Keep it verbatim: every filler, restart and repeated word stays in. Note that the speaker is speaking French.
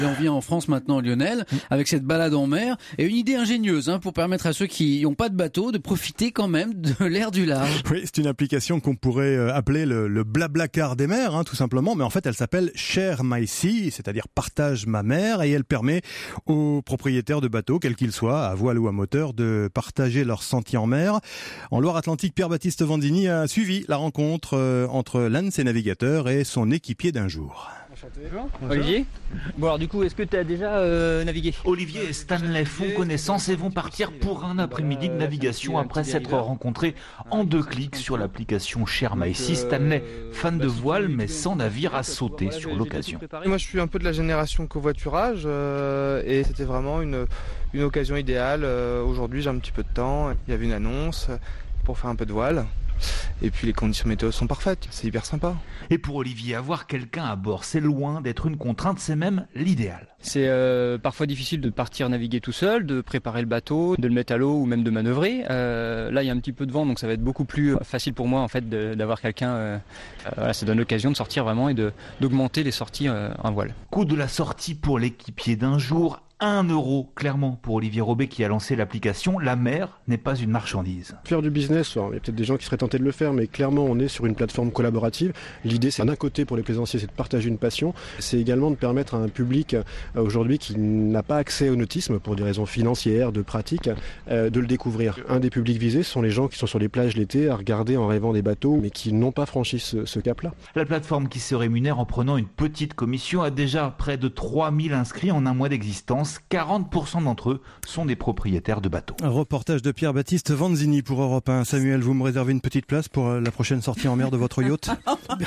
On vient en France maintenant, Lionel, avec cette balade en mer et une idée ingénieuse hein, pour permettre à ceux qui n'ont pas de bateau de profiter quand même de l'air du large. Oui, c'est une application qu'on pourrait appeler le, le Blablacar des mers, hein, tout simplement, mais en fait elle s'appelle Share My Sea, c'est-à-dire partage ma mer, et elle permet aux propriétaires de bateaux, quels qu'ils soient, à voile ou à moteur, de partager leurs sentiers en mer. En Loire-Atlantique, Pierre-Baptiste Vanzini a suivi la rencontre euh, entre l'un de ses navigateurs et son équipier d'un jour. Enchanté. Olivier. Bon alors du coup, est-ce que tu as déjà euh, navigué ? Olivier et Stanley font connaissance et vont partir pour un après-midi de navigation après s'être rencontrés en deux clics sur l'application Share My Sea. Stanley, fan de voile mais sans navire, a sauté sur l'occasion. Moi je suis un peu de la génération covoiturage euh, et c'était vraiment une, une occasion idéale. Euh, aujourd'hui j'ai un petit peu de temps, il y avait une annonce pour faire un peu de voile. Et puis les conditions météo sont parfaites, c'est hyper sympa. Et pour Olivier, avoir quelqu'un à bord, c'est loin d'être une contrainte, c'est même l'idéal. C'est euh, parfois difficile de partir naviguer tout seul, de préparer le bateau, de le mettre à l'eau ou même de manœuvrer. Euh, là, il y a un petit peu de vent, donc ça va être beaucoup plus facile pour moi en fait de, d'avoir quelqu'un. Euh, euh, voilà, ça donne l'occasion de sortir vraiment et de d'augmenter les sorties euh, en voile. Coût de la sortie pour l'équipier d'un jour. un euro, clairement, pour Olivier Robet qui a lancé l'application. La mer n'est pas une marchandise. Faire du business, il y a peut-être des gens qui seraient tentés de le faire, mais clairement, on est sur une plateforme collaborative. L'idée, c'est d'un côté, pour les plaisanciers, c'est de partager une passion. C'est également de permettre à un public, euh, aujourd'hui, qui n'a pas accès au nautisme, pour des raisons financières, de pratique, euh, de le découvrir. Un des publics visés, ce sont les gens qui sont sur les plages l'été à regarder en rêvant des bateaux, mais qui n'ont pas franchi ce, ce cap-là. La plateforme qui se rémunère en prenant une petite commission a déjà près de trois mille inscrits en un mois d'existence. quarante pour cent d'entre eux sont des propriétaires de bateaux. Un reportage de Pierre-Baptiste Vanzini pour Europe un. Samuel, vous me réservez une petite place pour la prochaine sortie en mer de votre yacht ?